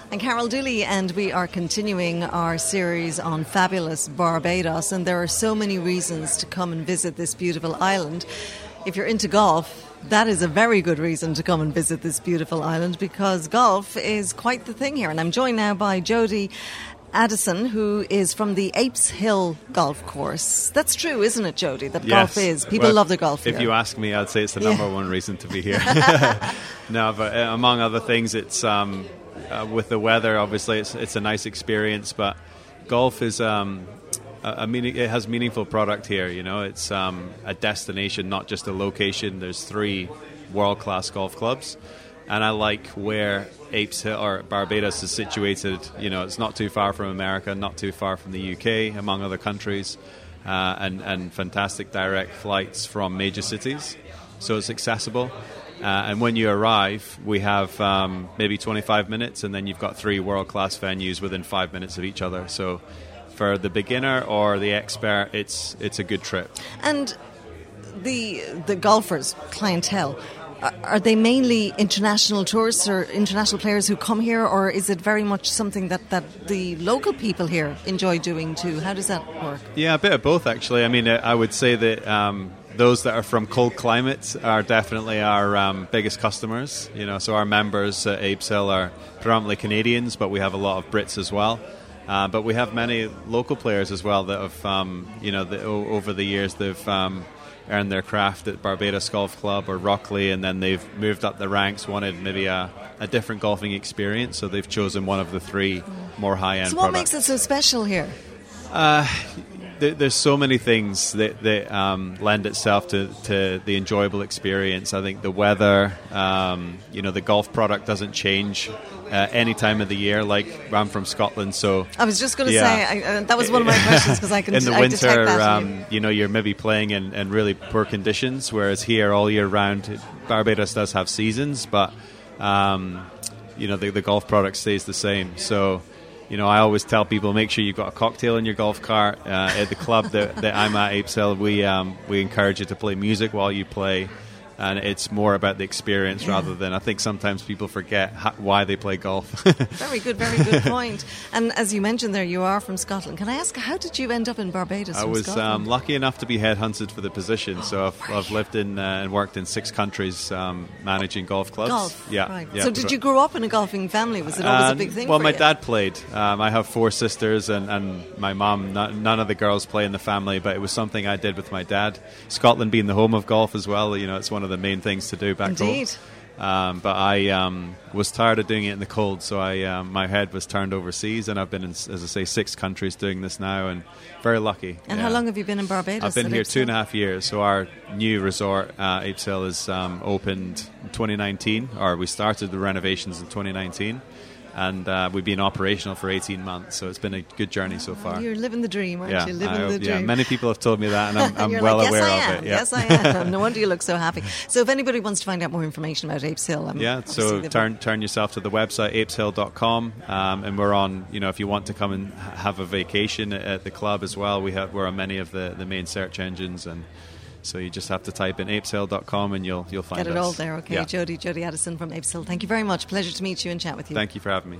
I'm Carol Dooley, and we are continuing our series on fabulous Barbados, and there are so many reasons to come and visit this beautiful island. If you're into golf, that is a very good reason to come and visit this beautiful island, because golf is quite the thing here. And I'm joined now by Jody Addison, who is from the Apes Hill Golf Course. That's true, isn't it, Jody, that golf is? People love the golf here. If you ask me, I'd say it's the number one reason to be here. No, but among other things, it's with the weather, obviously, it's a nice experience, but golf is it has meaningful product here. You know, it's a destination, not just a location. There's 3 world-class golf clubs, and I like where Apes Hill or Barbados is situated. You know, it's not too far from America, not too far from the UK, among other countries, and fantastic direct flights from major cities, so it's accessible. And when you arrive, we have maybe 25 minutes, and then you've got 3 world-class venues within 5 minutes of each other. So for the beginner or the expert, it's a good trip. And the golfers, clientele, are they mainly international tourists or international players who come here, or is it very much something that the local people here enjoy doing too? How does that work? Yeah, a bit of both, actually. I mean, I would say that those that are from cold climates are definitely our biggest customers. You know, so our members at Apes Hill are predominantly Canadians, but we have a lot of Brits as well. But we have many local players as well that have, over the years they've earned their craft at Barbados Golf Club or Rockley, and then they've moved up the ranks, wanted maybe a different golfing experience, so they've chosen one of the 3 more high-end products. So what makes it so special here? There's so many things that lend itself to the enjoyable experience. I think the weather, the golf product doesn't change any time of the year. Like, I'm from Scotland, so I was just going to say that was one of my questions, because I can in the I winter, that you're maybe playing in really poor conditions, whereas here all year round, Barbados does have seasons, but the golf product stays the same. So, you know, I always tell people, make sure you've got a cocktail in your golf cart. At the club that I'm at, Apes Hill, we encourage you to play music while you play, and it's more about the experience rather than, I think sometimes people forget why they play golf. Very good point. And as you mentioned there, you are from Scotland. Can I ask, how did you end up in Barbados I from was Scotland? Lucky enough to be headhunted for the position, so I've lived in and worked in 6 countries managing golf clubs. Golf, yeah, right. Yeah. So did you grow up in a golfing family? Was it always a big thing for you? Well, my dad played. I have 4 sisters, and my mum. None of the girls play in the family, but it was something I did with my dad. Scotland being the home of golf as well, you know, it's one of the main things to do back home. But I was tired of doing it in the cold, so my head was turned overseas, and I've been in, as I say, 6 countries doing this now, and very lucky. And how long have you been in Barbados? I've been here 2.5 years. So our new resort, Apes Hill, is opened in 2019, or we started the renovations in 2019. And we've been operational for 18 months, so it's been a good journey so far. You're living the dream, aren't you? Living the dream. Yeah, many people have told me that, and I'm well aware of it. Yeah. Yes, I am. No wonder you look so happy. So if anybody wants to find out more information about Apes Hill... so turn yourself to the website, apeshill.com, and we're on, you know, if you want to come and have a vacation at the club as well, we're on many of the main search engines, and so you just have to type in apeshill.com and you'll find us. Get it all there, okay. Yeah. Jody Addison from Apes Hill. Thank you very much. Pleasure to meet you and chat with you. Thank you for having me.